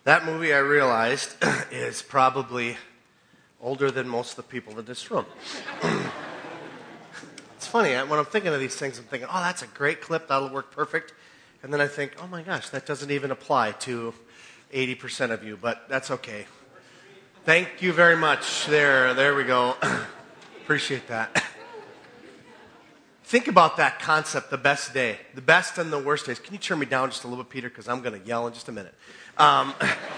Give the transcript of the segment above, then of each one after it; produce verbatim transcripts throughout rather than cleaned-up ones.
That movie, I realized, is probably older than most of the people in this room. It's funny, when I'm thinking of these things, I'm thinking, oh, that's a great clip, that'll work perfect. And then I think, oh my gosh, that doesn't even apply to eighty percent of you, but that's okay. Thank you very much. There, there we go. Appreciate that. Think about that concept, the best day. The best and the worst days. Can you turn me down just a little bit, Peter? Because I'm going to yell in just a minute. Um,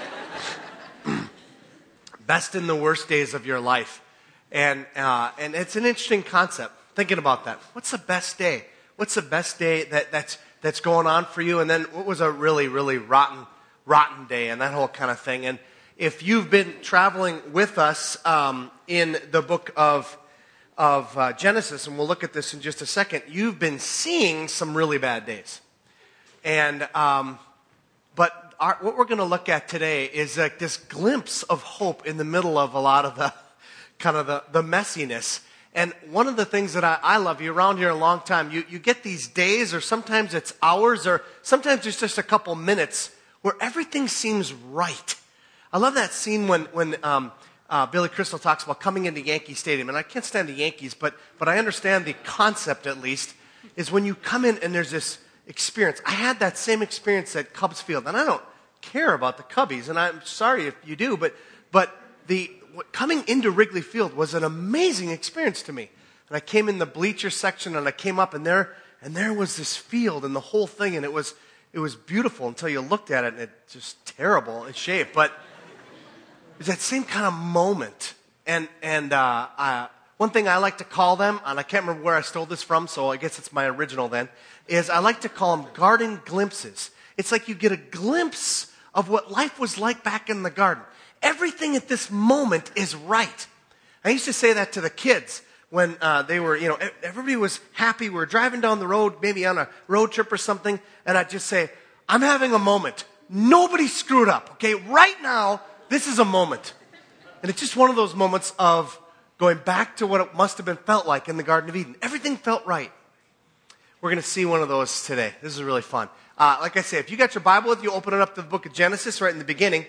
best and the worst days of your life. And uh, and it's an interesting concept, thinking about that. What's the best day? What's the best day that, that's that's going on for you? And then what was a really, really rotten, rotten day and that whole kind of thing? And if you've been traveling with us um, in the book of of uh, Genesis, and we'll look at this in just a second, you've been seeing some really bad days. And, um, but our, what we're going to look at today is like this glimpse of hope in the middle of a lot of the kind of the, the messiness. And one of the things that I, I love, you're around here a long time, you, you get these days, or sometimes it's hours, or sometimes it's just a couple minutes where everything seems right. I love that scene when, when, um, Uh, Billy Crystal talks about coming into Yankee Stadium, and I can't stand the Yankees, but but I understand the concept at least, is when you come in and there's this experience. I had that same experience at Cubs Field, and I don't care about the Cubbies, and I'm sorry if you do, but but the what, coming into Wrigley Field was an amazing experience to me. And I came in the bleacher section, and I came up, and there and there was this field and the whole thing, and it was it was beautiful until you looked at it, and it's just terrible in shape, but. It's that same kind of moment. And and uh, uh, one thing I like to call them, and I can't remember where I stole this from, so I guess it's my original then, is I like to call them garden glimpses. It's like you get a glimpse of what life was like back in the garden. Everything at this moment is right. I used to say that to the kids when uh, they were, you know, everybody was happy. We were driving down the road, maybe on a road trip or something, and I'd just say, I'm having a moment. Nobody screwed up, okay? Right now, this is a moment. And it's just one of those moments of going back to what it must have been felt like in the Garden of Eden. Everything felt right. We're going to see one of those today. This is really fun. Uh, like I say, if you got your Bible with you, open it up to the book of Genesis right in the beginning.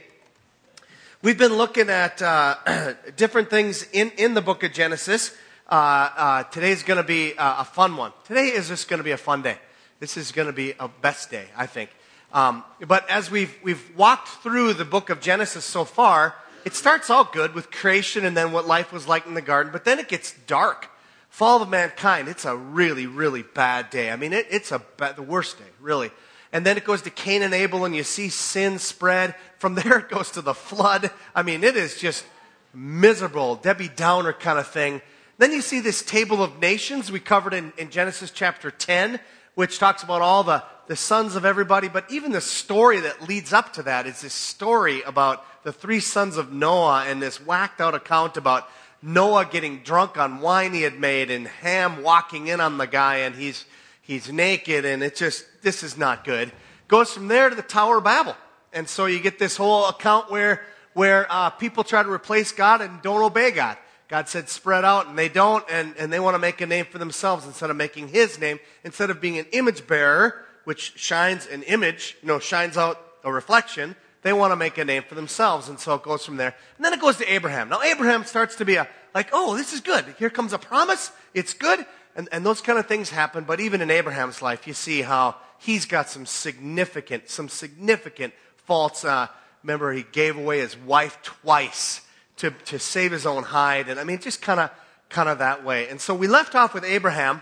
We've been looking at uh, different things in, in the book of Genesis. Uh, uh, today's going to be uh, a fun one. Today is just going to be a fun day. This is going to be a best day, I think. Um, but as we've we've walked through the book of Genesis so far, it starts all good with creation and then what life was like in the garden, but then it gets dark. Fall of mankind, it's a really, really bad day. I mean, it, it's a bad, the worst day, really. And then it goes to Cain and Abel, and you see sin spread. From there it goes to the flood. I mean, it is just miserable, Debbie Downer kind of thing. Then you see this table of nations we covered in, in Genesis chapter ten, which talks about all the the sons of everybody, but even the story that leads up to that is this story about the three sons of Noah and this whacked out account about Noah getting drunk on wine he had made and Ham walking in on the guy and he's he's naked and it just, this is not good. Goes from there to the Tower of Babel. And so you get this whole account where, where uh, people try to replace God and don't obey God. God said spread out and they don't and, and they want to make a name for themselves instead of making his name, instead of being an image bearer, which shines an image, you know, shines out a reflection, they want to make a name for themselves. And so it goes from there. And then it goes to Abraham. Now Abraham starts to be a, like, oh, this is good. Here comes a promise. It's good. And, and those kind of things happen. But even in Abraham's life, you see how he's got some significant, some significant faults. Uh, remember, he gave away his wife twice to, to save his own hide. And I mean, just kind of, kind of that way. And so we left off with Abraham.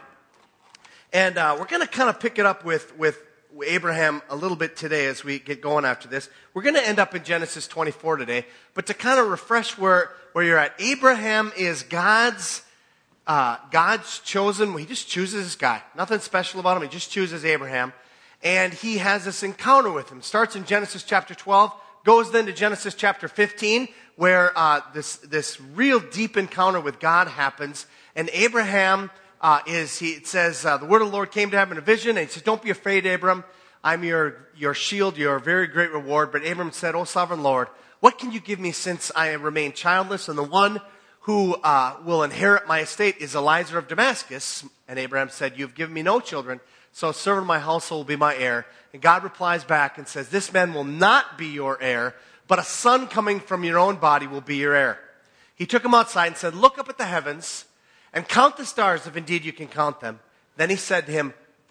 And uh, we're going to kind of pick it up with, with Abraham a little bit today as we get going after this. We're going to end up in Genesis twenty-four today. But to kind of refresh where, where you're at, Abraham is God's uh, God's chosen. He just chooses this guy. Nothing special about him. He just chooses Abraham. And he has this encounter with him. Starts in Genesis chapter twelve, goes then to Genesis chapter fifteen, where uh, this, this real deep encounter with God happens. And Abraham... Uh, is he, it says, uh, the word of the Lord came to him in a vision, and he says, don't be afraid, Abram. I'm your, your shield, your very great reward. But Abram said, O sovereign Lord, what can you give me since I remain childless? And the one who uh, will inherit my estate is Eliezer of Damascus. And Abraham said, you've given me no children, so a servant of my household will be my heir. And God replies back and says, this man will not be your heir, but a son coming from your own body will be your heir. He took him outside and said, look up at the heavens and count the stars if indeed you can count them. Then he said to him,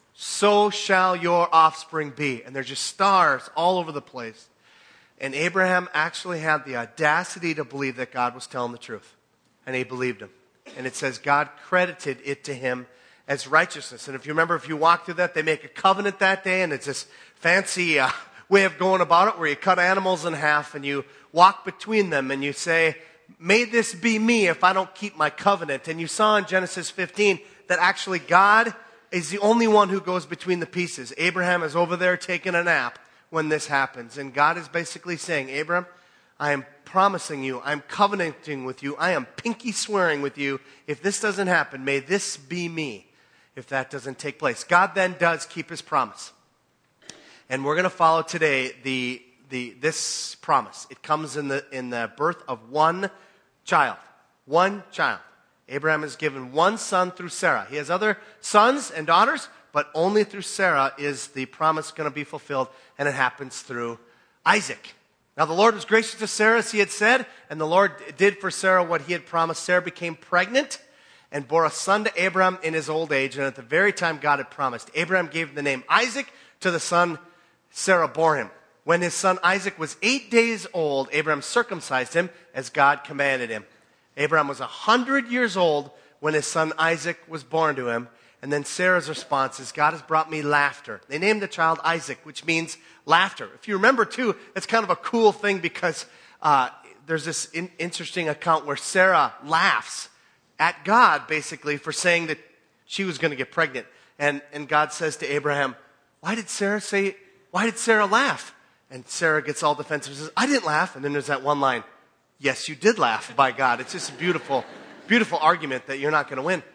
so shall your offspring be. And there's just stars all over the place. And Abraham actually had the audacity to believe that God was telling the truth. And he believed him. And it says God credited it to him as righteousness. And if you remember, if you walk through that, they make a covenant that day, and it's this fancy uh, way of going about it where you cut animals in half and you walk between them and you say, may this be me if I don't keep my covenant. And you saw in Genesis fifteen that actually God is the only one who goes between the pieces. Abraham is over there taking a nap when this happens. And God is basically saying, Abraham, I am promising you, I'm covenanting with you, I am pinky swearing with you. If this doesn't happen, may this be me if that doesn't take place. God then does keep his promise. And we're going to follow today the, the, this promise. It comes in the, in the birth of one child. One child. Abraham is given one son through Sarah. He has other sons and daughters, but only through Sarah is the promise going to be fulfilled, and it happens through Isaac. Now the Lord was gracious to Sarah as he had said, and the Lord did for Sarah what he had promised. Sarah became pregnant and bore a son to Abraham in his old age, and at the very time God had promised. Abraham gave the name Isaac to the son Sarah bore him. When his son Isaac was eight days old, Abraham circumcised him as God commanded him. Abraham was a hundred years old when his son Isaac was born to him. And then Sarah's response is, God has brought me laughter. They named the child Isaac, which means laughter. If you remember, too, it's kind of a cool thing because uh, there's this in- interesting account where Sarah laughs at God, basically, for saying that she was going to get pregnant. And, and God says to Abraham, why did Sarah say, why did Sarah laugh? And Sarah gets all defensive and says, I didn't laugh. And then there's that one line, yes, you did laugh, by God. It's just a beautiful, beautiful argument that you're not going to win.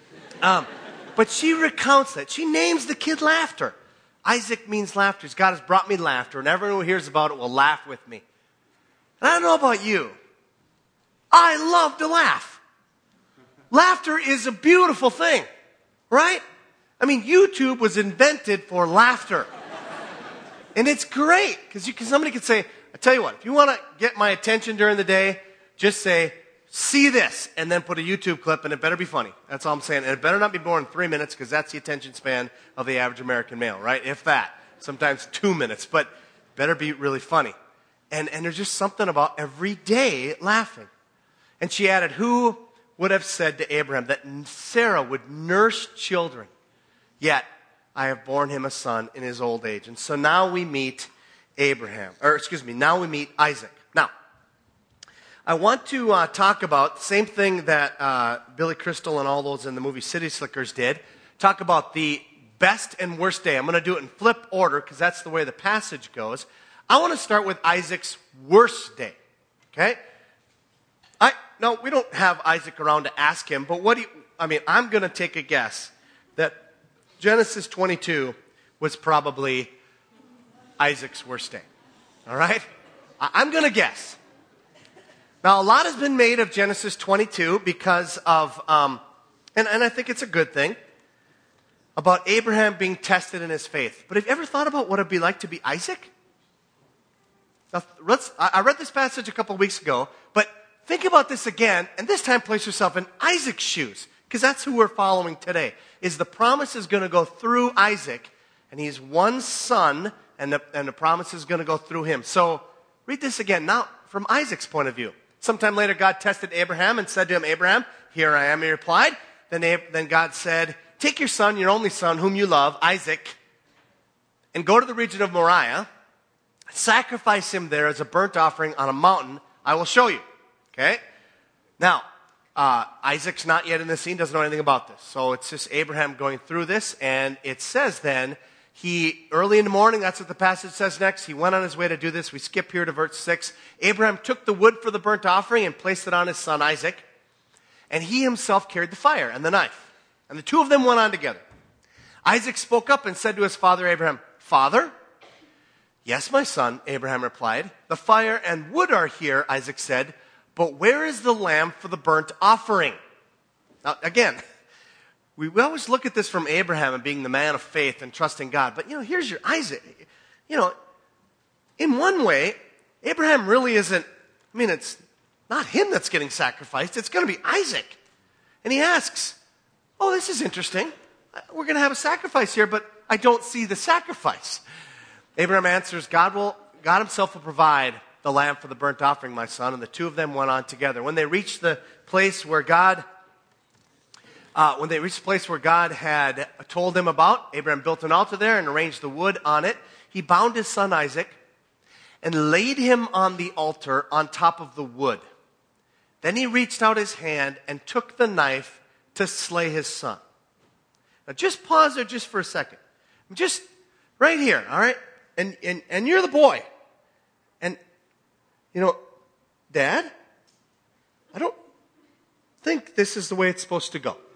Um, but she recounts that. She names the kid Laughter. Isaac means laughter. God has brought me laughter, and everyone who hears about it will laugh with me. And I don't know about you. I love to laugh. Laughter is a beautiful thing, right? I mean, YouTube was invented for laughter. And it's great, because somebody could say, I tell you what, if you want to get my attention during the day, just say, see this, and then put a YouTube clip, and it better be funny. That's all I'm saying. And it better not be more than three minutes, because that's the attention span of the average American male, right? If that. Sometimes two minutes, but better be really funny. And, and there's just something about every day laughing. And she added, who would have said to Abraham that Sarah would nurse children? Yet, I have borne him a son in his old age. And so now we meet Abraham, or excuse me, now we meet Isaac. Now, I want to uh, talk about the same thing that uh, Billy Crystal and all those in the movie City Slickers did. Talk about the best and worst day. I'm going to do it in flip order because that's the way the passage goes. I want to start with Isaac's worst day. Okay? I no, we don't have Isaac around to ask him, but what do you, I mean, I'm going to take a guess that Genesis twenty-two was probably Isaac's worst day. All right? I'm going to guess. Now, a lot has been made of Genesis twenty-two because of, um, and, and I think it's a good thing, about Abraham being tested in his faith. But have you ever thought about what it'd be like to be Isaac? Now, let's, I read this passage a couple weeks ago, but think about this again, and this time place yourself in Isaac's shoes, because that's who we're following today. Is the promise is going to go through Isaac, and he's one son, and the, and the promise is going to go through him. So read this again, now from Isaac's point of view. Sometime later, God tested Abraham and said to him, Abraham, here I am, he replied. Then, Ab- then God said, take your son, your only son, whom you love, Isaac, and go to the region of Moriah, sacrifice him there as a burnt offering on a mountain I will show you. Okay? Now, uh, Isaac's not yet in the scene, doesn't know anything about this. So it's just Abraham going through this, and it says then, he, early in the morning, that's what the passage says next, he went on his way to do this. We skip here to verse six. Abraham took the wood for the burnt offering and placed it on his son Isaac, and he himself carried the fire and the knife. And the two of them went on together. Isaac spoke up and said to his father Abraham, Father? Yes, my son, Abraham replied. The fire and wood are here, Isaac said, but where is the lamb for the burnt offering? Now, again, we always look at this from Abraham and being the man of faith and trusting God. But, you know, here's your Isaac. You know, in one way, Abraham really isn't, I mean, it's not him that's getting sacrificed. It's going to be Isaac. And he asks, oh, this is interesting. We're going to have a sacrifice here, but I don't see the sacrifice. Abraham answers, God will, God himself will provide the lamb for the burnt offering, my son. And the two of them went on together. When they reached the place where God, uh, when they reached the place where God had told him about, Abraham built an altar there and arranged the wood on it. He bound his son Isaac and laid him on the altar on top of the wood. Then he reached out his hand and took the knife to slay his son. Now just pause there just for a second. Just right here, all right? And, and, and you're the boy. And, you know, Dad, I don't think this is the way it's supposed to go.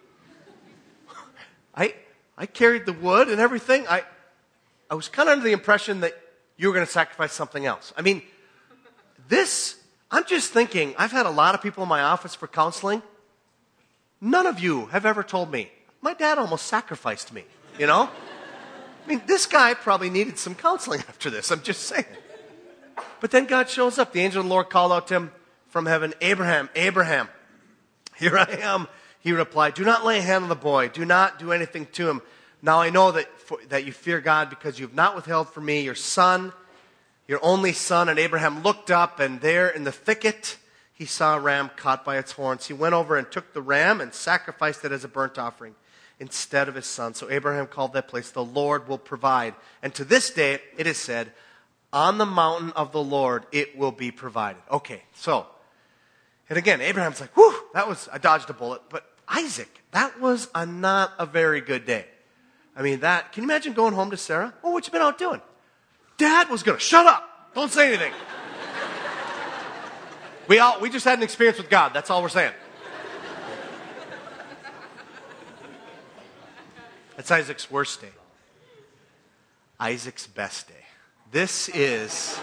I I carried the wood and everything. I I was kind of under the impression that you were going to sacrifice something else. I mean, this, I'm just thinking, I've had a lot of people in my office for counseling. None of you have ever told me, my dad almost sacrificed me, you know? I mean, this guy probably needed some counseling after this, I'm just saying. But then God shows up. The angel of the Lord called out to him from heaven, Abraham, Abraham, here I am. He replied, do not lay a hand on the boy. Do not do anything to him. Now I know that for, that you fear God because you have not withheld from me your son, your only son. And Abraham looked up, and there in the thicket he saw a ram caught by its horns. He went over and took the ram and sacrificed it as a burnt offering instead of his son. So Abraham called that place, the Lord will provide. And to this day it is said, on the mountain of the Lord it will be provided. Okay, so, and again, Abraham's like, whew, that was, I dodged a bullet. But Isaac, that was a not a very good day. I mean, that, can you imagine going home to Sarah? Oh, what you been out doing? Dad was going to, shut up, don't say anything. we all, we just had an experience with God, that's all we're saying. That's Isaac's worst day. Isaac's best day. This is,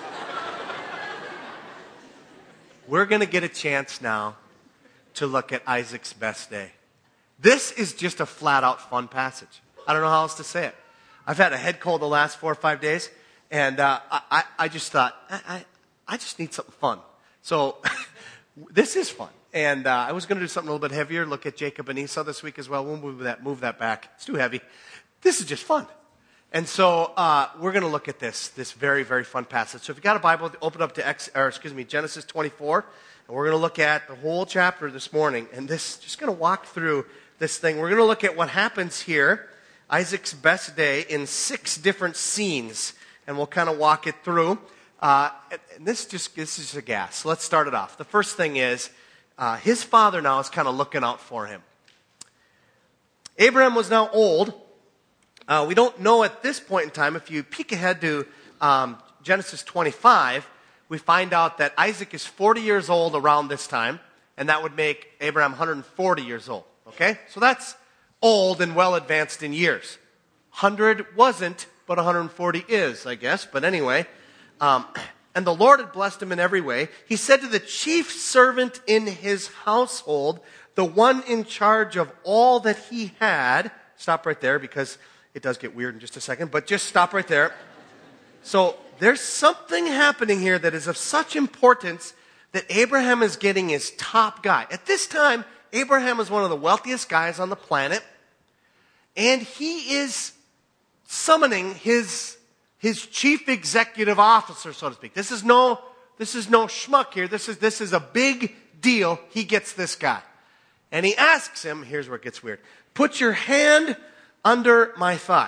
we're going to get a chance now to look at Isaac's best day. This is just a flat-out fun passage. I don't know how else to say it. I've had a head cold the last four or five days, and uh, I, I just thought, I, I, I just need something fun. So this is fun. And uh, I was going to do something a little bit heavier, look at Jacob and Esau this week as well. We'll move that, move that back. It's too heavy. This is just fun. And so uh, we're going to look at this, this very, very fun passage. So if you've got a Bible, open up to X, or excuse me, Genesis twenty-four. And we're going to look at the whole chapter this morning. And this, just going to walk through this thing. We're going to look at what happens here, Isaac's best day, in six different scenes. And we'll kind of walk it through. Uh, and this just, this is a gas. So let's start it off. The first thing is, uh, his father now is kind of looking out for him. Abraham was now old. Uh, we don't know at this point in time. If you peek ahead to um, Genesis twenty-five, we find out that Isaac is forty years old around this time, and that would make Abraham one hundred forty years old. Okay? So that's old and well advanced in years. one hundred wasn't, but one hundred forty is, I guess. But anyway, um, and the Lord had blessed him in every way. He said to the chief servant in his household, the one in charge of all that he had, stop right there because it does get weird in just a second, but just stop right there. So there's something happening here that is of such importance that Abraham is getting his top guy. At this time, Abraham is one of the wealthiest guys on the planet, and he is summoning his, his chief executive officer, so to speak. This is no, this is no schmuck here. This is, this is a big deal. He gets this guy. And he asks him, here's where it gets weird, put your hand under my thigh.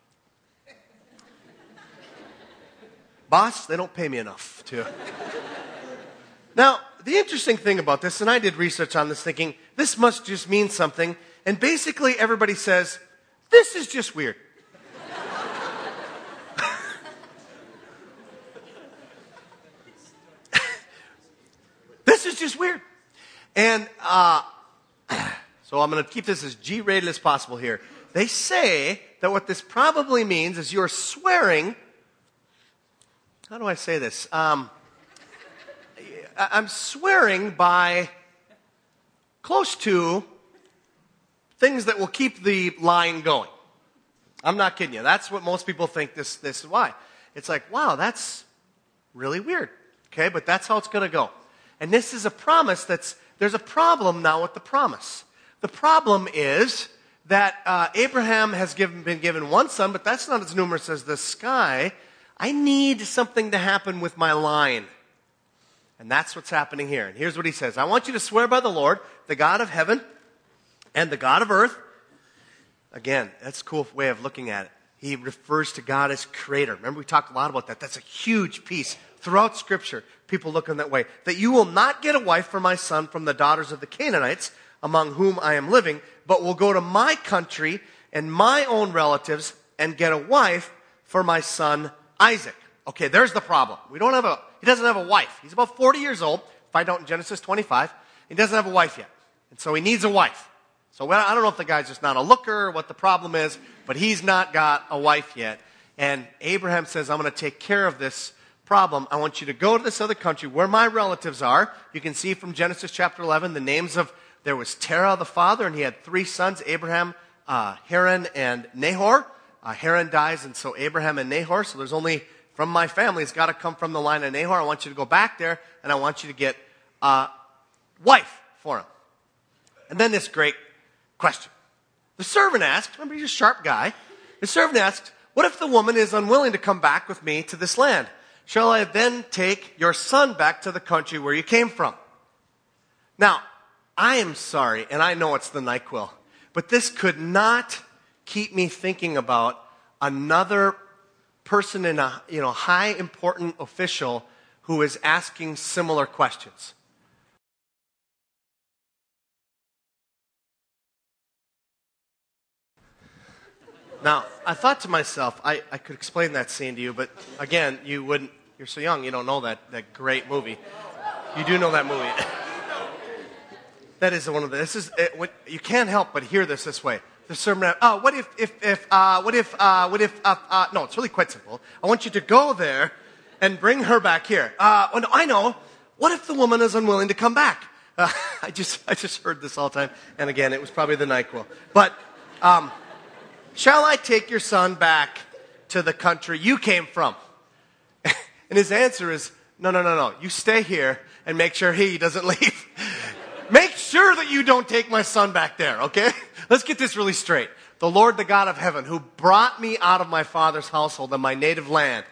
Boss, they don't pay me enough to. Now, the interesting thing about this, and I did research on this thinking, this must just mean something, and basically everybody says, this is just weird. This is just weird. And uh, so I'm going to keep this as G-rated as possible here. They say that what this probably means is you're swearing. How do I say this? Um, I'm swearing by close to things that will keep the line going. I'm not kidding you. That's what most people think this, this is why. It's like, wow, that's really weird. Okay, but that's how it's going to go. And this is a promise that's, there's a problem now with the promise. The problem is that uh, Abraham has given, been given one son, but that's not as numerous as the sky. I need something to happen with my line. And that's what's happening here. And here's what he says. I want you to swear by the Lord, the God of heaven and the God of earth. Again, that's a cool way of looking at it. He refers to God as creator. Remember, we talked a lot about that. That's a huge piece throughout Scripture. People look in that way. That you will not get a wife for my son from the daughters of the Canaanites, among whom I am living, but will go to my country and my own relatives and get a wife for my son Isaac. Okay, there's the problem. We don't have a, he doesn't have a wife. He's about forty years old. Find out in Genesis twenty-five. He doesn't have a wife yet. And so he needs a wife. So I don't know if the guy's just not a looker or what the problem is, but he's not got a wife yet. And Abraham says, I'm going to take care of this problem. I want you to go to this other country where my relatives are. You can see from Genesis chapter eleven the names of, there was Terah the father, and he had three sons, Abraham, uh, Haran, and Nahor. Uh, Haran dies, and so Abraham and Nahor. So there's only, from my family, it's got to come from the line of Nahor. I want you to go back there, and I want you to get a wife for him. And then this great question. The servant asked, remember he's a sharp guy. The servant asked, what if the woman is unwilling to come back with me to this land? Shall I then take your son back to the country where you came from? Now, I am sorry, and I know it's the NyQuil, but this could not keep me thinking about another person in a, you know, high important official who is asking similar questions. Now, I thought to myself, I, I could explain that scene to you, but again, you wouldn't, you're so young, you don't know that, that great movie. You do know that movie. That is one of the, this is, it, what, you can't help but hear this this way. The sermon, oh, what if, if, if, uh, what if, uh, what if, uh, uh, no, it's really quite simple. I want you to go there and bring her back here. Uh, well, no, I know. What if the woman is unwilling to come back? Uh, I just, I just heard this all the time. And again, it was probably the NyQuil. But, um, shall I take your son back to the country you came from? And his answer is, no, no, no, no. You stay here and make sure he doesn't leave. Make sure that you don't take my son back there, okay? Let's get this really straight. The Lord, the God of heaven, who brought me out of my father's household and my native land,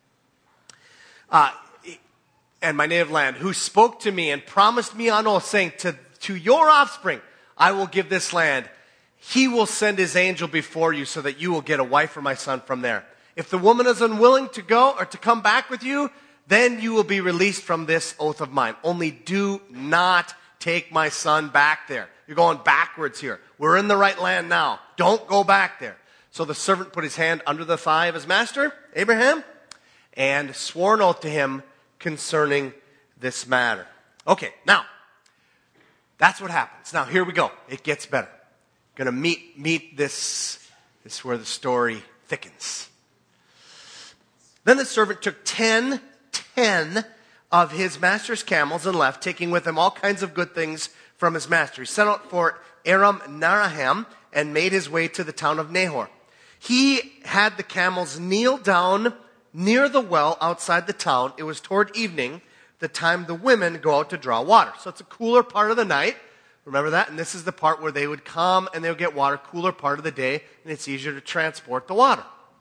uh, and my native land, who spoke to me and promised me on oath, saying, to, to your offspring, I will give this land. He will send his angel before you so that you will get a wife for my son from there. If the woman is unwilling to go or to come back with you, then you will be released from this oath of mine. Only do not take my son back there. You're going backwards here. We're in the right land now. Don't go back there. So the servant put his hand under the thigh of his master, Abraham, and swore an oath to him concerning this matter. Okay, now, that's what happens. Now, here we go. It gets better. Going to meet meet this. This is where the story thickens. Then the servant took ten, ten of his master's camels and left, taking with him all kinds of good things from his master. He set out for Aram Naharaim and made his way to the town of Nahor. He had the camels kneel down near the well outside the town. It was toward evening, the time the women go out to draw water. So it's a cooler part of the night. Remember that? And this is the part where they would come and they would get water, cooler part of the day, and it's easier to transport the water.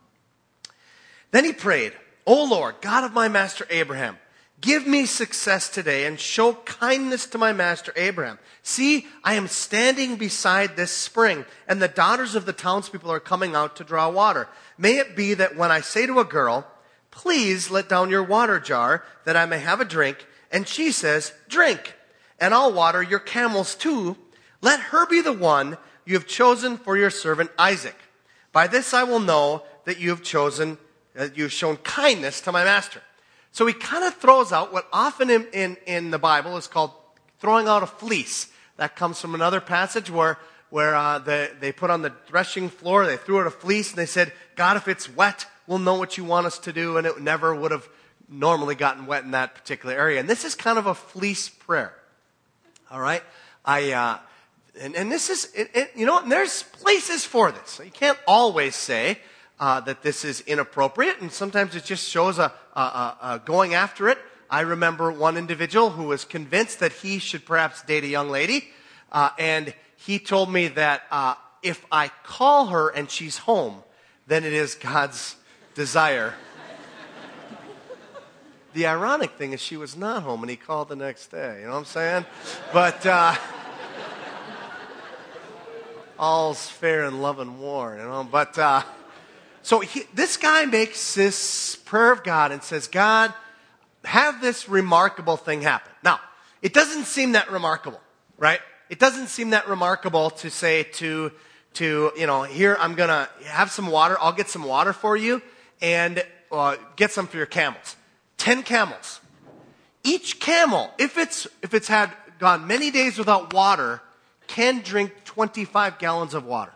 Then he prayed, O Lord, God of my master Abraham, give me success today and show kindness to my master Abraham. See, I am standing beside this spring, and the daughters of the townspeople are coming out to draw water. May it be that when I say to a girl, please let down your water jar that I may have a drink, and she says, drink, and I'll water your camels too. Let her be the one you have chosen for your servant Isaac. By this I will know that you have chosen, that you have shown kindness to my master. So he kind of throws out what often in, in, in the Bible is called throwing out a fleece. That comes from another passage where, where uh, the, they put on the threshing floor, they threw out a fleece, and they said, God, if it's wet, we'll know what you want us to do, and it never would have normally gotten wet in that particular area. And this is kind of a fleece prayer. All right? I, uh, and, and this is, it, it, you know, and there's places for this. So you can't always say uh, that this is inappropriate, and sometimes it just shows a, a, a, a going after it I remember one individual who was convinced that he should perhaps date a young lady, uh, and he told me that uh, if I call her and she's home, then it is God's desire. The ironic thing is she was not home, and he called the next day. You know what I'm saying? But uh, all's fair in love and war, you know. But uh, so he, this guy makes this prayer of God and says, God, have this remarkable thing happen. Now, it doesn't seem that remarkable, right? It doesn't seem that remarkable to say to, to you know, here, I'm going to have some water. I'll get some water for you and uh, get some for your camels. Ten camels. Each camel, if it's, if it's had gone many days without water, can drink twenty-five gallons of water.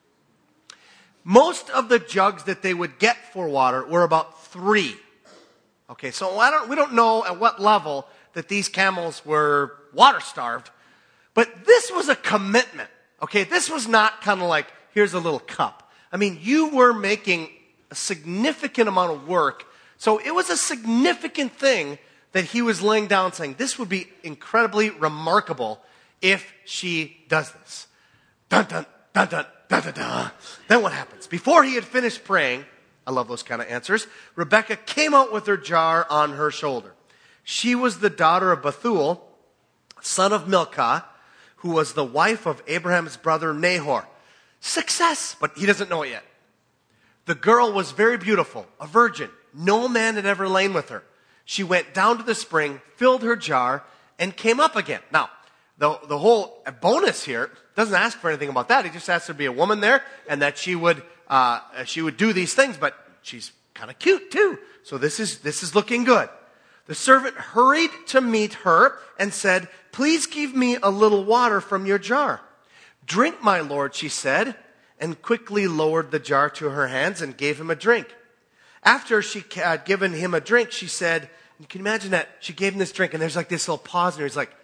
Most of the jugs that they would get for water were about three. Okay, so I don't, we don't know at what level that these camels were water starved, but this was a commitment. Okay, this was not kind of like, here's a little cup. I mean, you were making a significant amount of work, so it was a significant thing that he was laying down saying, this would be incredibly remarkable if she does this. Dun, dun, dun, dun, dun, dun, dun. Then what happens? Before he had finished praying, I love those kind of answers, Rebekah came out with her jar on her shoulder. She was the daughter of Bethuel, son of Milcah, who was the wife of Abraham's brother Nahor. Success, but he doesn't know it yet. The girl was very beautiful, a virgin. No man had ever lain with her. She went down to the spring, filled her jar, and came up again. Now, the, the whole bonus here doesn't ask for anything about that. He just asked there to be a woman there and that she would uh, she would do these things, but she's kind of cute too. So this is this is looking good. The servant hurried to meet her and said, please give me a little water from your jar. Drink, my lord, she said, and quickly lowered the jar to her hands and gave him a drink. After she had given him a drink, she said, you can imagine that she gave him this drink, and there's like this little pause, and he's like,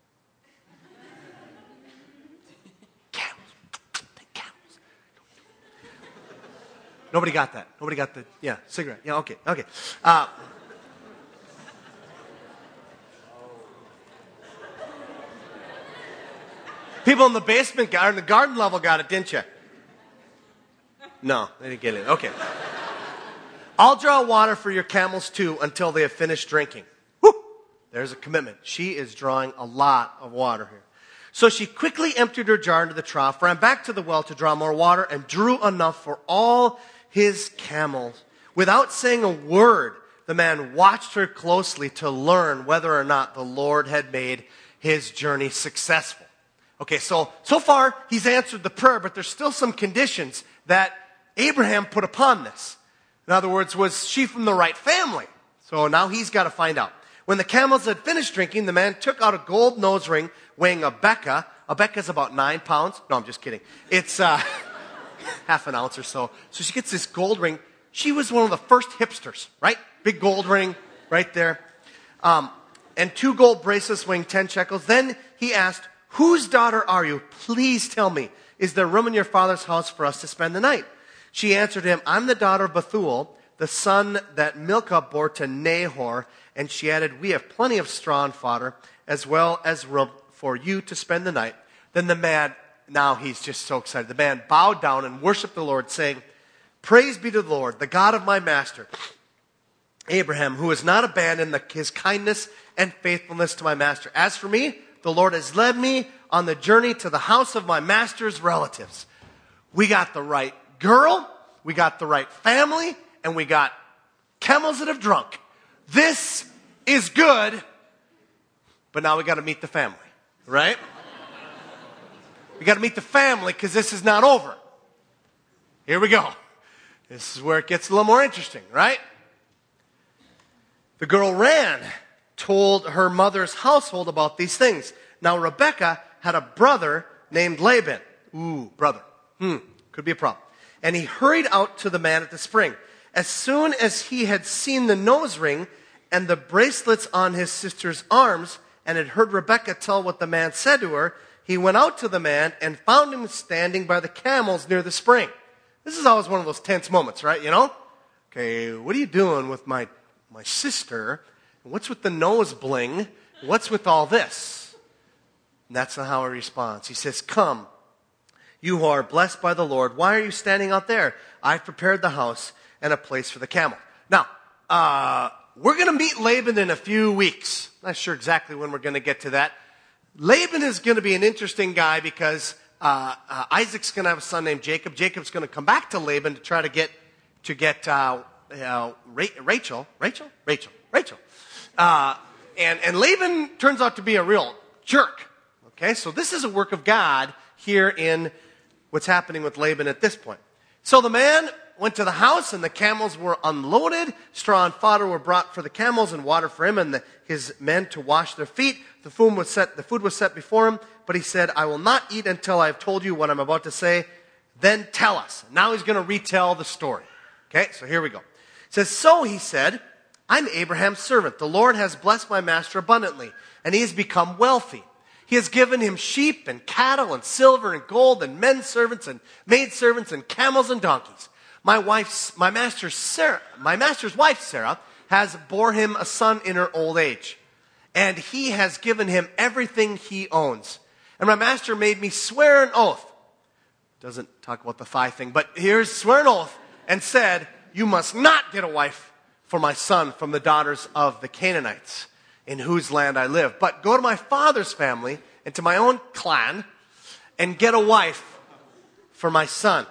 camels, camels. Nobody got that. Nobody got the, yeah, cigarette. Yeah, okay, okay. Uh, people in the basement, got, or in the garden level got it, didn't you? No, they didn't get it. Okay. I'll draw water for your camels too until they have finished drinking. Woo! There's a commitment. She is drawing a lot of water here. So she quickly emptied her jar into the trough, ran back to the well to draw more water, and drew enough for all his camels. Without saying a word, the man watched her closely to learn whether or not the Lord had made his journey successful. Okay, so, so far he's answered the prayer, but there's still some conditions that Abraham put upon this. In other words, was she from the right family? So now he's got to find out. When the camels had finished drinking, the man took out a gold nose ring weighing a beka. A beka is about nine pounds. No, I'm just kidding. It's uh, half an ounce or so. So she gets this gold ring. She was one of the first hipsters, right? Big gold ring right there. Um, and two gold bracelets weighing ten shekels. Then he asked, whose daughter are you? Please tell me. Is there room in your father's house for us to spend the night? She answered him, I'm the daughter of Bethuel, the son that Milcah bore to Nahor. And she added, we have plenty of straw and fodder, as well as room for you to spend the night. Then the man, now he's just so excited. The man bowed down and worshiped the Lord, saying, praise be to the Lord, the God of my master, Abraham, who has not abandoned the, his kindness and faithfulness to my master. As for me, the Lord has led me on the journey to the house of my master's relatives. We got the right girl, we got the right family, and we got camels that have drunk. This is good, but now we got to meet the family, right? We got to meet the family because this is not over. Here we go. This is where it gets a little more interesting, right? The girl ran, told her mother's household about these things. Now Rebekah had a brother named Laban. Ooh, brother. Hmm, could be a problem. And he hurried out to the man at the spring. As soon as he had seen the nose ring and the bracelets on his sister's arms and had heard Rebekah tell what the man said to her, he went out to the man and found him standing by the camels near the spring. This is always one of those tense moments, right? You know? Okay, what are you doing with my, my sister What's with the nose bling? What's with all this? And that's not how he responds. He says, come, you who are blessed by the Lord, why are you standing out there? I've prepared the house and a place for the camel. Now, uh, we're going to meet Laban in a few weeks. Not sure exactly when we're going to get to that. Laban is going to be an interesting guy because uh, uh, Isaac's going to have a son named Jacob. Jacob's going to come back to Laban to try to get to get uh, uh, Rachel, Rachel, Rachel, Rachel. Uh, and, and Laban turns out to be a real jerk. Okay, so this is a work of God here in what's happening with Laban at this point. So the man went to the house, and the camels were unloaded. Straw and fodder were brought for the camels, and water for him and the, his men to wash their feet. The food was set, the food was set before him, but he said, I will not eat until I have told you what I'm about to say. Then tell us. Now he's going to retell the story. Okay, so here we go. It says, so he said, I'm Abraham's servant. The Lord has blessed my master abundantly, and he has become wealthy. He has given him sheep and cattle and silver and gold and men servants and maid servants and camels and donkeys. My wife's, my master's Sarah, my master's wife Sarah has bore him a son in her old age, and he has given him everything he owns. And my master made me swear an oath. Doesn't talk about the thigh thing, but here's swear an oath and said, you must not get a wife for my son from the daughters of the Canaanites, in whose land I live, but go to my father's family and to my own clan and get a wife for my son.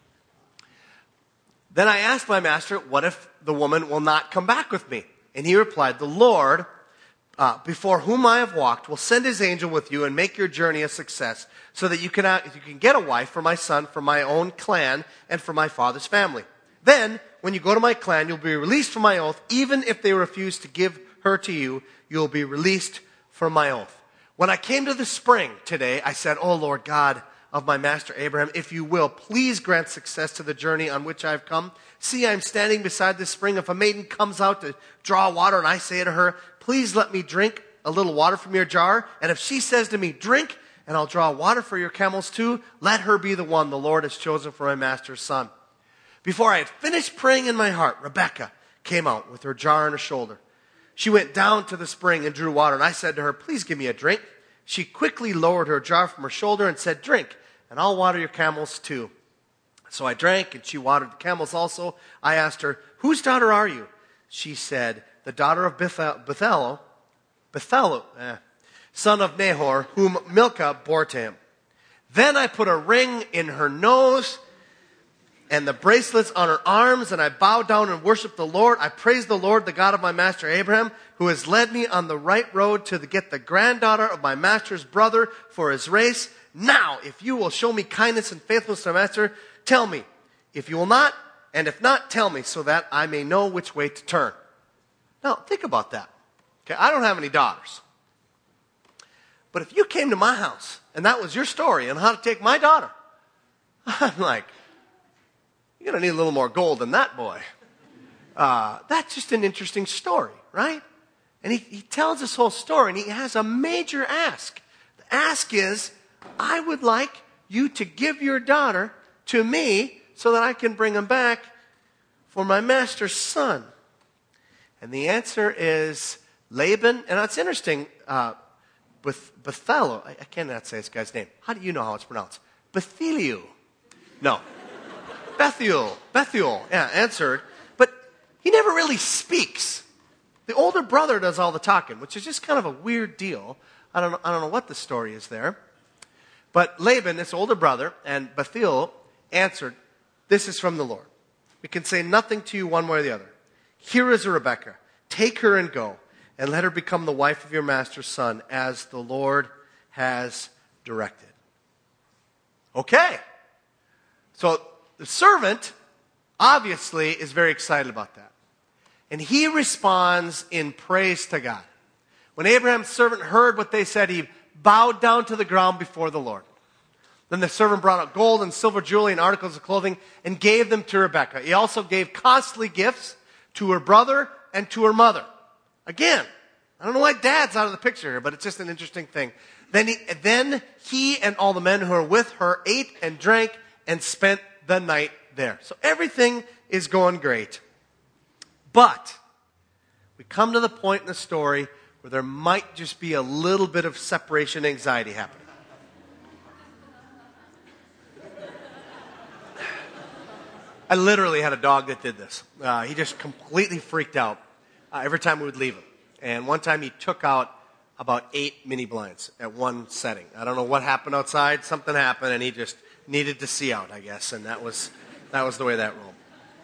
Then I asked my master, what if the woman will not come back with me? And he replied, the Lord, uh, before whom I have walked, will send his angel with you and make your journey a success, so that you can, uh, you can get a wife for my son from my own clan and for my father's family. Then, when you go to my clan, you'll be released from my oath. Even if they refuse to give her to you, you'll be released from my oath. When I came to the spring today, I said, O Lord God of my master Abraham, if you will, please grant success to the journey on which I have come. See, I am standing beside this spring. If a maiden comes out to draw water and I say to her, please let me drink a little water from your jar. And if she says to me, drink, and I'll draw water for your camels too, let her be the one the Lord has chosen for my master's son. Before I had finished praying in my heart, Rebekah came out with her jar on her shoulder. She went down to the spring and drew water, and I said to her, please give me a drink. She quickly lowered her jar from her shoulder and said, drink, and I'll water your camels too. So I drank, and she watered the camels also. I asked her, whose daughter are you? She said, the daughter of Bethel, Bethel, Bethel eh, son of Nahor, whom Milcah bore to him. Then I put a ring in her nose and the bracelets on her arms, and I bowed down and worshiped the Lord. I praised the Lord, the God of my master Abraham, who has led me on the right road to get the granddaughter of my master's brother for his race. Now, if you will show me kindness and faithfulness to my master, tell me. If you will not, and if not, tell me, so that I may know which way to turn. Now, think about that. Okay, I don't have any daughters. But if you came to my house, and that was your story on how to take my daughter, I'm like, you're going to need a little more gold than that, boy. Uh, that's just an interesting story, right? And he, he tells this whole story, and he has a major ask. The ask is, I would like you to give your daughter to me so that I can bring him back for my master's son. And the answer is Laban, and that's interesting, uh, Beth, Bethel, I, I cannot say this guy's name. How do you know how it's pronounced? Bethuel. No. Bethuel, Bethuel, yeah, answered, but he never really speaks. The older brother does all the talking, which is just kind of a weird deal. I don't know, I don't know what the story is there. But Laban, this older brother, and Bethuel answered, this is from the Lord. We can say nothing to you one way or the other. Here is Rebekah. Take her and go, and let her become the wife of your master's son, as the Lord has directed. Okay. So the servant, obviously, is very excited about that. And he responds in praise to God. When Abraham's servant heard what they said, he bowed down to the ground before the Lord. Then the servant brought out gold and silver jewelry and articles of clothing and gave them to Rebekah. He also gave costly gifts to her brother and to her mother. Again, I don't know why Dad's out of the picture here, but it's just an interesting thing. Then he, then he and all the men who were with her ate and drank and spent the night there. So everything is going great. But we come to the point in the story where there might just be a little bit of separation anxiety happening. I literally had a dog that did this. Uh, he just completely freaked out uh, every time we would leave him. And one time he took out about eight mini blinds at one setting. I don't know what happened outside. Something happened, and he just needed to see out, I guess. And that was that was the way that rolled.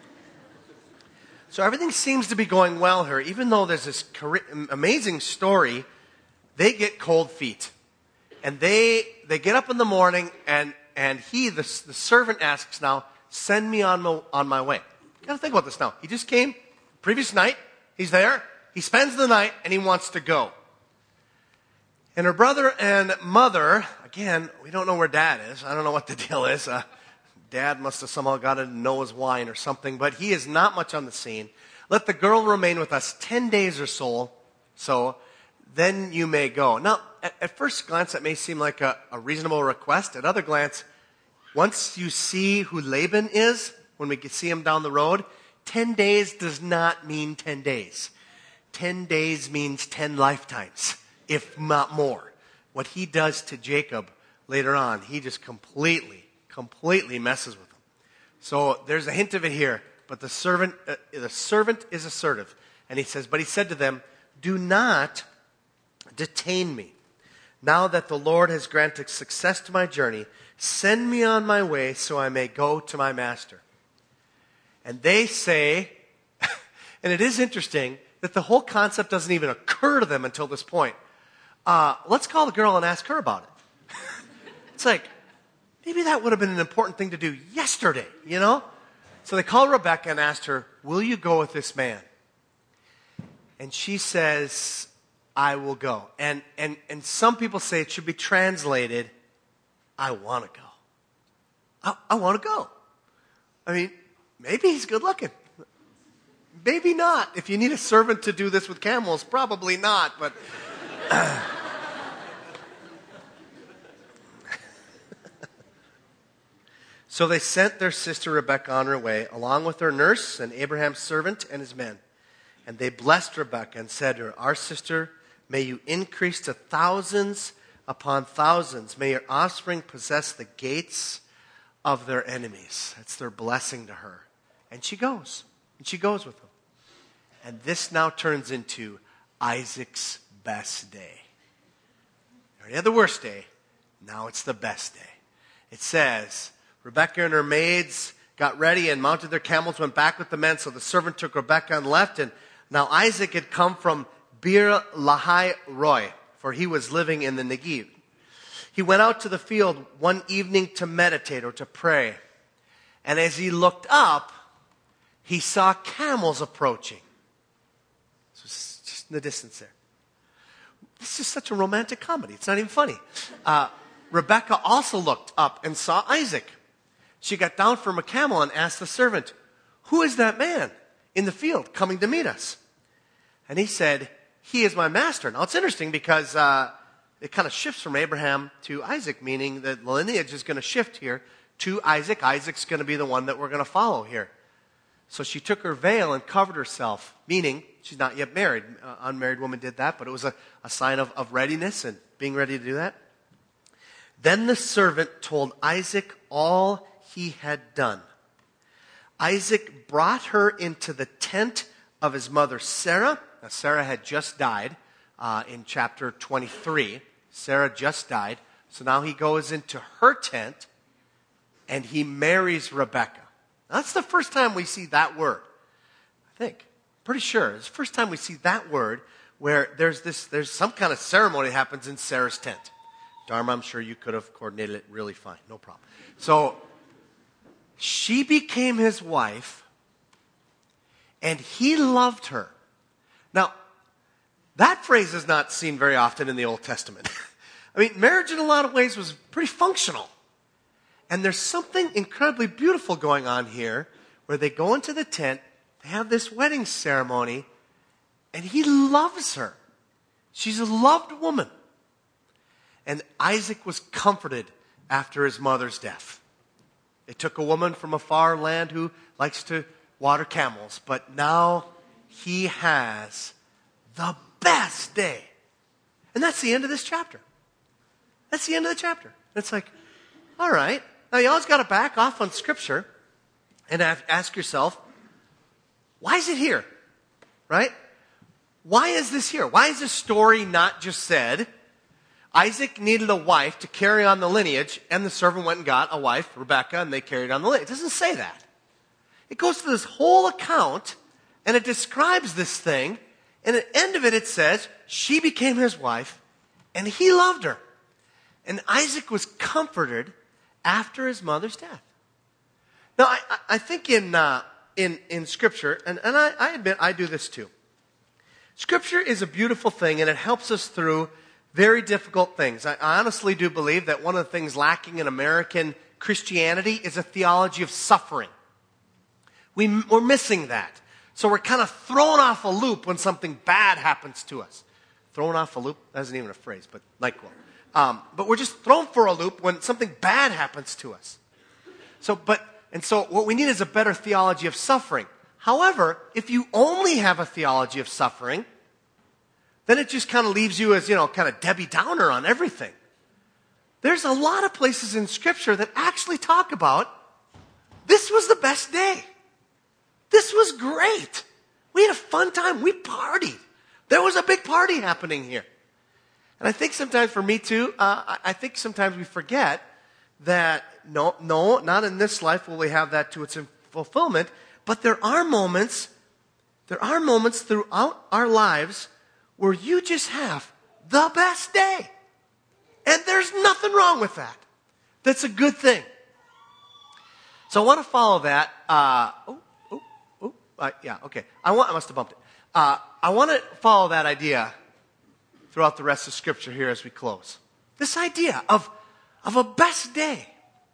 So everything seems to be going well here. Even though there's this amazing story, they get cold feet. And they they get up in the morning, and, and he, the, the servant, asks now, send me on my, on my way. You gotta think about this now. He just came, previous night, he's there, he spends the night, and he wants to go. And her brother and mother, again, we don't know where dad is. I don't know what the deal is. Uh, dad must have somehow got to know his wine or something, but he is not much on the scene. Let the girl remain with us ten days or so, so then you may go. Now, at, at first glance, that may seem like a, a reasonable request. At other glance, once you see who Laban is, when we see him down the road, ten days does not mean ten days. ten days means ten lifetimes, if not more. What he does to Jacob later on, he just completely, completely messes with him. So there's a hint of it here, but the servant, uh, the servant is assertive. And he says, but he said to them, do not detain me. Now that the Lord has granted success to my journey, send me on my way so I may go to my master. And they say, and it is interesting that the whole concept doesn't even occur to them until this point. Uh, let's call the girl and ask her about it. It's like, maybe that would have been an important thing to do yesterday, you know? So they call Rebecca and asked her, will you go with this man? And she says, I will go. And, and, and some people say it should be translated, I want to go. I, I want to go. I mean, maybe he's good looking. Maybe not. If you need a servant to do this with camels, probably not. But so they sent their sister Rebekah on her way, along with her nurse and Abraham's servant and his men. And they blessed Rebekah and said to her, our sister, may you increase to thousands upon thousands. May your offspring possess the gates of their enemies. That's their blessing to her. And she goes. And she goes with them. And this now turns into Isaac's best day. He already had the worst day. Now it's the best day. It says, Rebekah and her maids got ready and mounted their camels, went back with the men. So the servant took Rebekah and left. And now Isaac had come from Bir Lahai Roi, for he was living in the Negev. He went out to the field one evening to meditate or to pray. And as he looked up, he saw camels approaching. So it's just in the distance there. This is such a romantic comedy. It's not even funny. Uh, Rebekah also looked up and saw Isaac. She got down from a camel and asked the servant, who is that man in the field coming to meet us? And he said, he is my master. Now it's interesting because uh, it kind of shifts from Abraham to Isaac, meaning that the lineage is going to shift here to Isaac. Isaac's going to be the one that we're going to follow here. So she took her veil and covered herself, meaning she's not yet married. Uh, unmarried woman did that, but it was a, a sign of, of readiness and being ready to do that. Then the servant told Isaac all he had done. Isaac brought her into the tent of his mother Sarah. Now, Sarah had just died uh, in chapter twenty-three. Sarah just died. So now he goes into her tent and he marries Rebekah. Now, that's the first time we see that word. I think. Pretty sure. It's the first time we see that word where there's this, there's some kind of ceremony that happens in Sarah's tent. Dharma, I'm sure you could have coordinated it really fine. No problem. So she became his wife and he loved her. Now, that phrase is not seen very often in the Old Testament. I mean, marriage in a lot of ways was pretty functional. And there's something incredibly beautiful going on here where they go into the tent, they have this wedding ceremony, and he loves her. She's a loved woman. And Isaac was comforted after his mother's death. They took a woman from a far land who likes to water camels, but now he has the best day. And that's the end of this chapter. That's the end of the chapter. It's like, all right. Now you always got to back off on Scripture and ask yourself, why is it here? Right? Why is this here? Why is this story not just said, Isaac needed a wife to carry on the lineage, and the servant went and got a wife, Rebekah, and they carried on the lineage? It doesn't say that. It goes through this whole account, and it describes this thing, and at the end of it, it says, she became his wife, and he loved her. And Isaac was comforted after his mother's death. Now, I, I think in, uh, in, in Scripture, and, and I, I admit I do this too, Scripture is a beautiful thing, and it helps us through very difficult things. I honestly do believe that one of the things lacking in American Christianity is a theology of suffering. We, we're missing that. So we're kind of thrown off a loop when something bad happens to us. Thrown off a loop? That isn't even a phrase, but like one. Um, but we're just thrown for a loop when something bad happens to us. So, but, and so what we need is a better theology of suffering. However, if you only have a theology of suffering, then it just kind of leaves you as, you know, kind of Debbie Downer on everything. There's a lot of places in Scripture that actually talk about, this was the best day. This was great. We had a fun time. We partied. There was a big party happening here. And I think sometimes for me too, uh, I think sometimes we forget that no, no, not in this life will we have that to its fulfillment, but there are moments, there are moments throughout our lives where you just have the best day. And there's nothing wrong with that. That's a good thing. So I want to follow that. Uh, oh, oh, oh, uh, yeah, okay. I want. I must have bumped it. Uh, I want to follow that idea throughout the rest of Scripture here as we close. This idea of, of a best day.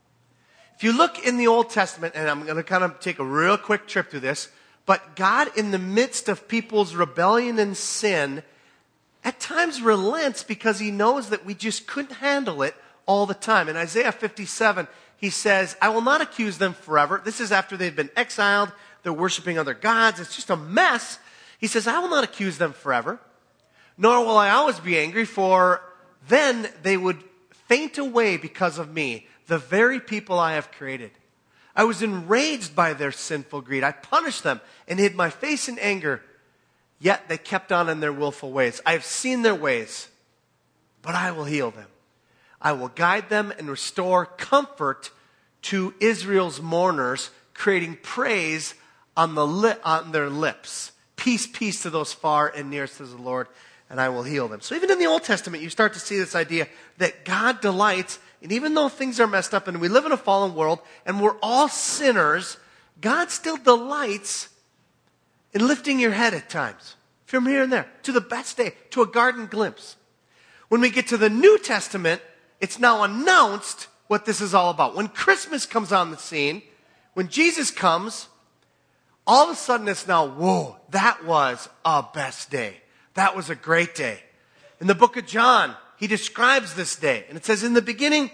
If you look in the Old Testament, and I'm going to kind of take a real quick trip through this, but God, in the midst of people's rebellion and sin, at times relents because he knows that we just couldn't handle it all the time. In Isaiah fifty-seven, he says, I will not accuse them forever. This is after they've been exiled. They're worshiping other gods. It's just a mess. He says, I will not accuse them forever, nor will I always be angry, for then they would faint away because of me, the very people I have created. I was enraged by their sinful greed. I punished them and hid my face in anger. Yet they kept on in their willful ways. I have seen their ways, but I will heal them. I will guide them and restore comfort to Israel's mourners, creating praise on, the li- on their lips. Peace, peace to those far and near, says the Lord, and I will heal them. So even in the Old Testament, you start to see this idea that God delights, and even though things are messed up and we live in a fallen world and we're all sinners, God still delights in lifting your head at times, from here and there, to the best day, to a garden glimpse. When we get to the New Testament, it's now announced what this is all about. When Christmas comes on the scene, when Jesus comes, all of a sudden it's now, whoa, that was a best day. That was a great day. In the book of John, he describes this day, and it says, in the beginning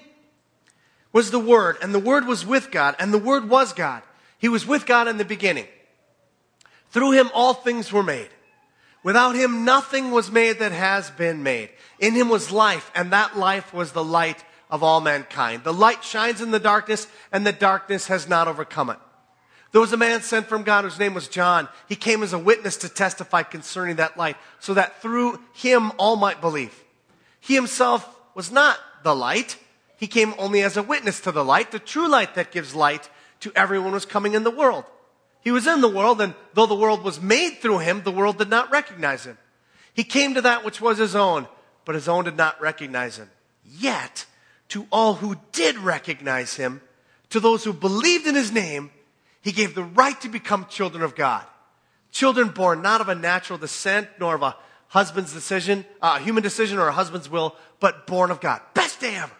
was the Word, and the Word was with God, and the Word was God. He was with God in the beginning. Through him all things were made. Without him nothing was made that has been made. In him was life, and that life was the light of all mankind. The light shines in the darkness, and the darkness has not overcome it. There was a man sent from God whose name was John. He came as a witness to testify concerning that light, so that through him all might believe. He himself was not the light. He came only as a witness to the light, the true light that gives light to everyone who was coming in the world. He was in the world, and though the world was made through him, the world did not recognize him. He came to that which was his own, but his own did not recognize him. Yet, to all who did recognize him, to those who believed in his name, he gave the right to become children of God. Children born not of a natural descent, nor of a husband's decision, a uh, human decision or a husband's will, but born of God. Best day ever.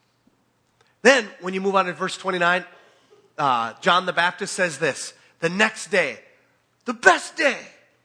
Then, when you move on to verse twenty-nine, uh, John the Baptist says this, the next day, the best day,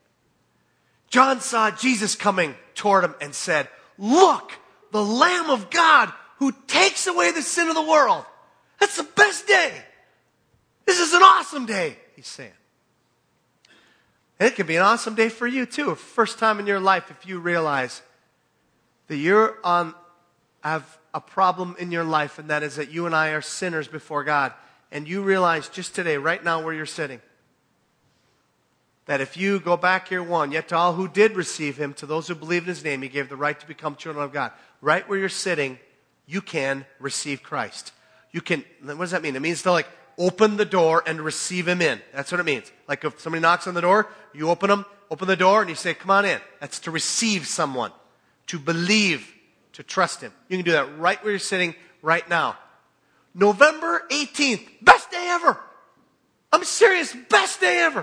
John saw Jesus coming toward him and said, look, the Lamb of God who takes away the sin of the world. That's the best day. This is an awesome day, he's saying. And it can be an awesome day for you too. First time in your life, if you realize that you're on, have a problem in your life, and that is that you and I are sinners before God. And you realize just today, right now where you're sitting, that if you go back here one, yet to all who did receive him, to those who believed in his name, he gave the right to become children of God. Right where you're sitting, you can receive Christ. You can, what does that mean? It means to like open the door and receive him in. That's what it means. Like if somebody knocks on the door, you open them, open the door and you say, come on in. That's to receive someone, to believe, to trust him. You can do that right where you're sitting right now. November eighteenth, best day ever. I'm serious, best day ever.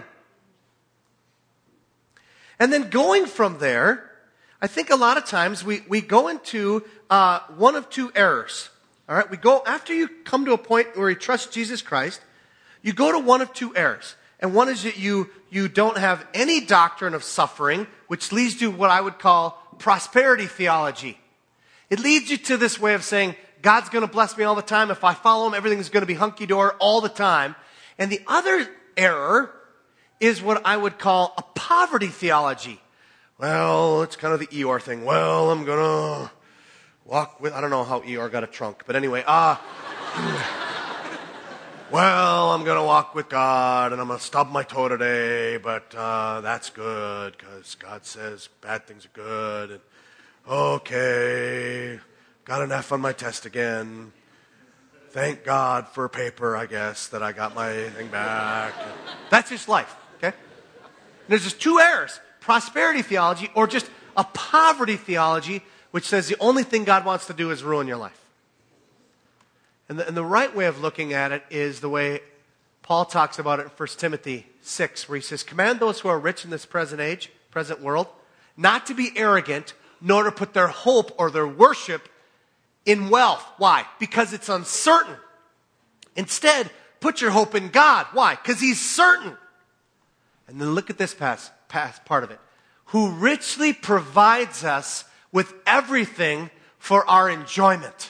And then going from there, I think a lot of times we, we go into uh, one of two errors. All right, we go, after you come to a point where you trust Jesus Christ, you go to one of two errors. And one is that you, you don't have any doctrine of suffering, which leads to what I would call prosperity theology. It leads you to this way of saying, God's going to bless me all the time. If I follow him, everything's going to be hunky-dory all the time. And the other error is what I would call a poverty theology. Well, it's kind of the Eeyore thing. Well, I'm going to walk with, I don't know how Eeyore got a trunk, but anyway, ah, uh, well, I'm going to walk with God, and I'm going to stub my toe today, but uh, that's good, because God says bad things are good, and okay, got an F on my test again. Thank God for paper, I guess, that I got my thing back. That's just life, okay? And there's just two errors, prosperity theology or just a poverty theology, which says the only thing God wants to do is ruin your life. And the, and the right way of looking at it is the way Paul talks about it in First Timothy six, where he says, command those who are rich in this present age, present world, not to be arrogant, nor to put their hope or their worship in wealth. Why? Because it's uncertain. Instead, put your hope in God. Why? Because he's certain. And then look at this past, past part of it. Who richly provides us with everything for our enjoyment.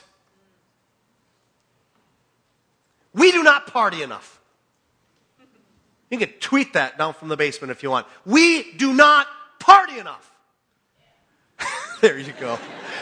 We do not party enough. You can tweet that down from the basement if you want. We do not party enough. There you go.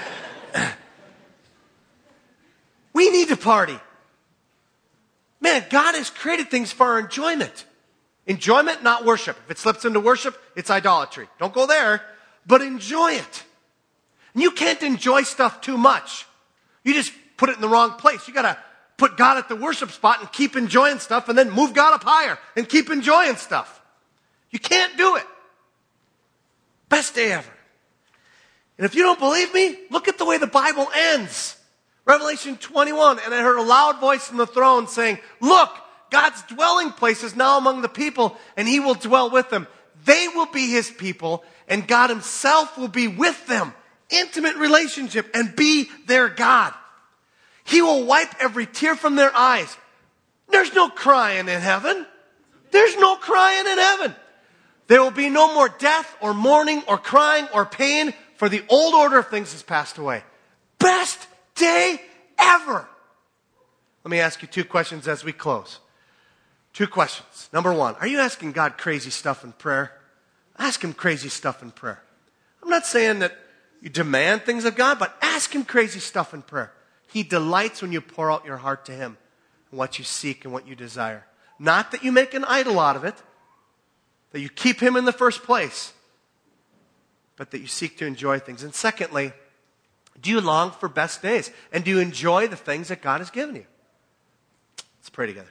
We need to party. Man, God has created things for our enjoyment. Enjoyment, not worship. If it slips into worship, it's idolatry. Don't go there, but enjoy it. And you can't enjoy stuff too much. You just put it in the wrong place. You got to put God at the worship spot and keep enjoying stuff and then move God up higher and keep enjoying stuff. You can't do it. Best day ever. And if you don't believe me, look at the way the Bible ends. Revelation twenty-one, and I heard a loud voice from the throne saying, look, God's dwelling place is now among the people, and he will dwell with them. They will be his people, and God himself will be with them. Intimate relationship, and be their God. He will wipe every tear from their eyes. There's no crying in heaven. There's no crying in heaven. There will be no more death or mourning or crying or pain, for the old order of things has passed away. Best day ever. Let me ask you two questions as we close. Two questions. Number one, are you asking God crazy stuff in prayer? Ask him crazy stuff in prayer. I'm not saying that you demand things of God, but ask him crazy stuff in prayer. He delights when you pour out your heart to him and what you seek and what you desire. Not that you make an idol out of it, that you keep him in the first place, but that you seek to enjoy things. And secondly, do you long for best days? And do you enjoy the things that God has given you? Let's pray together.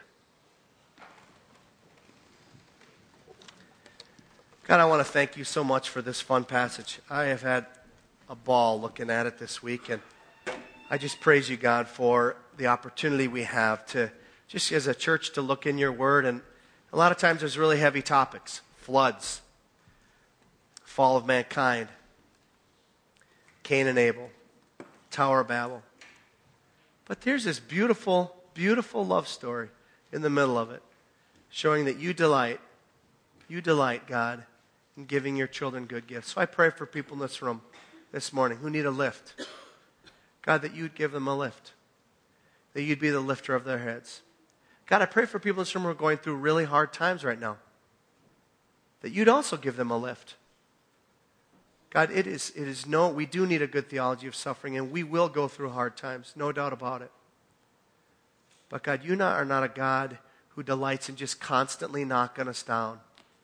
God, I want to thank you so much for this fun passage. I have had a ball looking at it this week, and I just praise you, God, for the opportunity we have to, just as a church, to look in your word. And a lot of times there's really heavy topics. Floods, fall of mankind, Cain and Abel, Tower of Babel. But there's this beautiful, beautiful love story in the middle of it, showing that you delight, you delight, God, in giving your children good gifts. So I pray for people in this room this morning who need a lift. God, that you'd give them a lift, that you'd be the lifter of their heads. God, I pray for people in this room who are going through really hard times right now, that you'd also give them a lift. God, it is, it is no, we do need a good theology of suffering, and we will go through hard times, no doubt about it. But God, you not, are not a God who delights in just constantly knocking us down.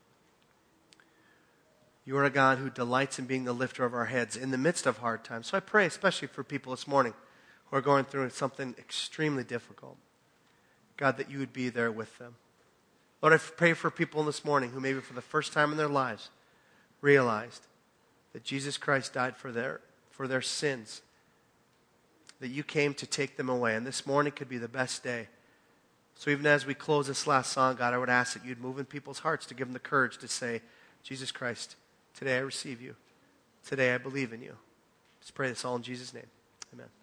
You are a God who delights in being the lifter of our heads in the midst of hard times. So I pray, especially for people this morning who are going through something extremely difficult, God, that you would be there with them. Lord, I pray for people this morning who maybe for the first time in their lives realized that Jesus Christ died for their, for their sins, that you came to take them away. And this morning could be the best day. So even as we close this last song, God, I would ask that you'd move in people's hearts to give them the courage to say, Jesus Christ, today I receive you. Today I believe in you. Just pray this all in Jesus' name. Amen.